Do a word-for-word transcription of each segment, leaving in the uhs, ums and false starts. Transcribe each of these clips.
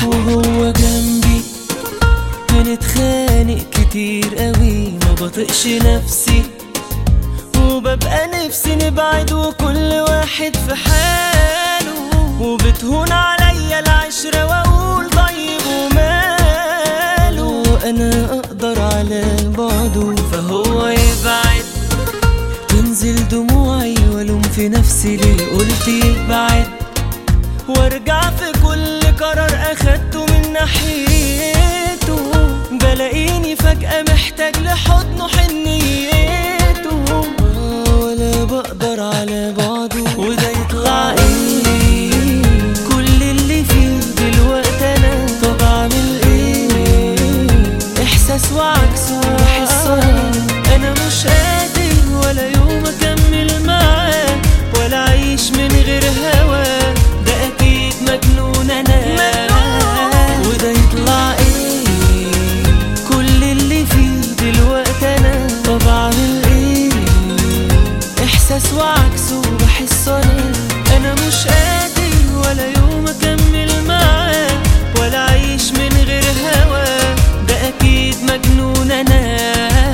وهو جنبي بنتخانق كتير قوي، ما بطقش نفسي وببقى نفسي نبعد وكل واحد في حاله، وبتهون عليا العشرة واقول طيب وماله. انا اقدر على بعده فهو يبعد، تنزل دموعي والوم في نفسي ليه قلت يبعد، وارجع في كل قرار اخدته من ناحيته بلاقيني فجأة محتاج لحضنه حنيته، ولا بقدر على بعضه. وده يطلع ايه كل اللي فيه دلوقتي انا؟ طب اعمل ايه؟ احساس وعكسه بحس انا مش قادر ولا يوم اكمل معاه ولا اعيش من غير هواه، ده اكيد مجنون انا. وده يطلع ايه كل اللي فيه دلوقتي انا؟ طب اعمل ايه؟ احساس وعكسه بحس انا انا مش قادر ولا يوم اكمل معاه ولا اعيش من غير هواه، ده اكيد مجنون انا.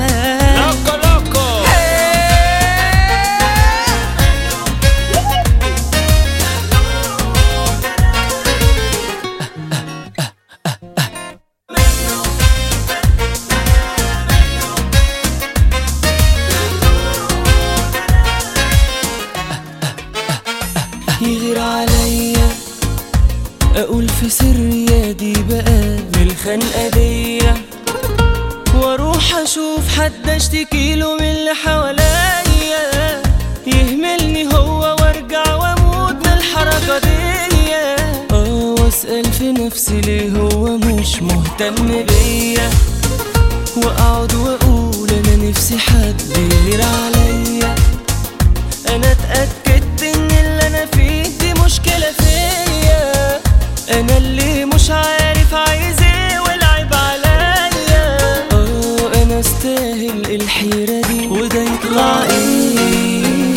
يغير عليا اقول في سري يا دي بقى بالخنقه دي، واروح اشوف حد اشتكيله من اللي حواليا، يهملني هو وارجع واموت من الحركه دي. اه واسال في نفسي ليه هو مش مهتم بيا، واقعد واقول انا نفسي حد يغير عليا. انا اتاكدت ان اللي انا فيه دي مشكله فيا، انا اللي مش عارف عايز ايه والعيب عليا. اه انا استاهل الحيره دي. وده يطلع ايه؟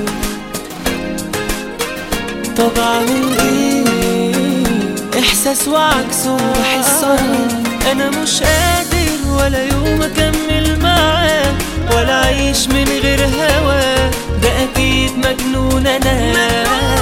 طب اعمل ايه؟ احساس وعكسه بحس انا مش قادر ولا يوم اكمل معاه ولا اعيش من غير هواه، ده اكيد مجنون انا.